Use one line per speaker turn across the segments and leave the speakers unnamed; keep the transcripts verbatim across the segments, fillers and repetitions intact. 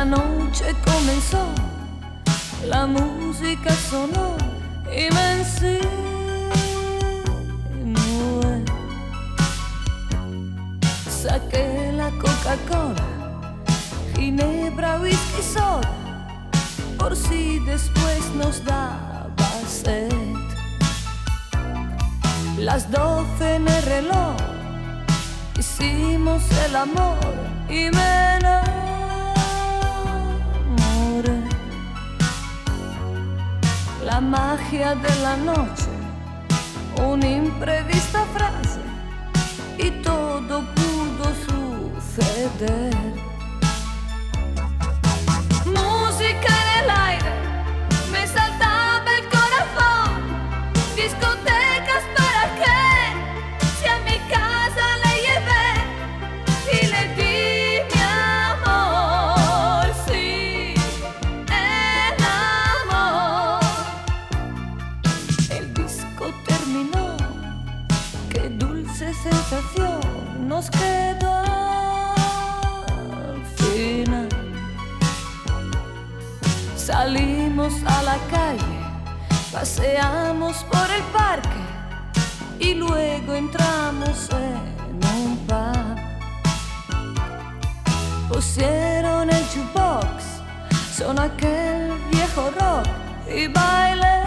noche comenzó, la música sonó y me insinué. Saqué la Coca-Cola, ginebra, whisky, soda, por si después nos daba sed. Las doce en el reloj, hicimos el amor y me enamoré. La magia de la noche, una imprevista frase y todo pudo suceder. Música en el aire, me saltaba el corazón. Discotecas para qué, si a mi casa le llevé y le di mi amor, sí, el amor. El disco terminó, qué dulce sensación nos quedó al final. Salimos a la calle, paseamos por el parque y luego entramos en un pub. Pusieron el jukebox, sonó aquel viejo rock y bailé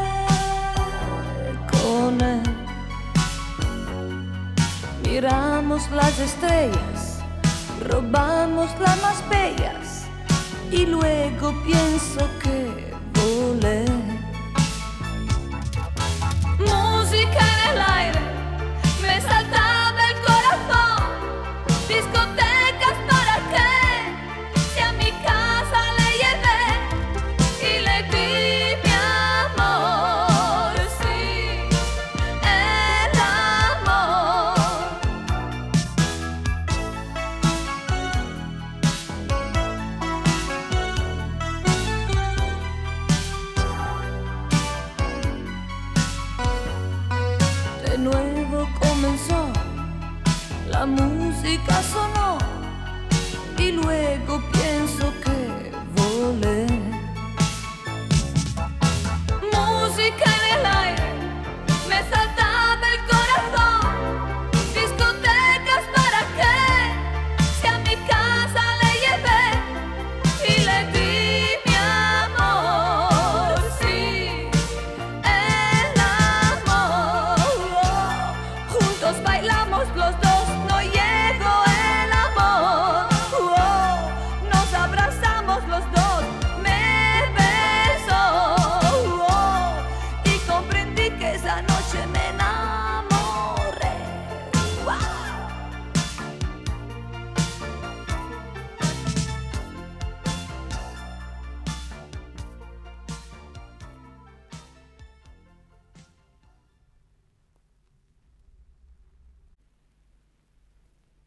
con él. Miramos las estrellas, robamos las más bellas y luego pienso que volé. Música en el aire, me saltaba el corazón. Discotecas para qué, si a mi casa le llevé y le di mi amor, sí, el amor. De nuevo comenzó, la música sonó y luego pienso que volé. Música en el aire, me saltaba el corazón. Discotecas para qué, si a mi casa le llevé y le di mi amor, sí, el amor. Juntos bailamos los dos, no llego a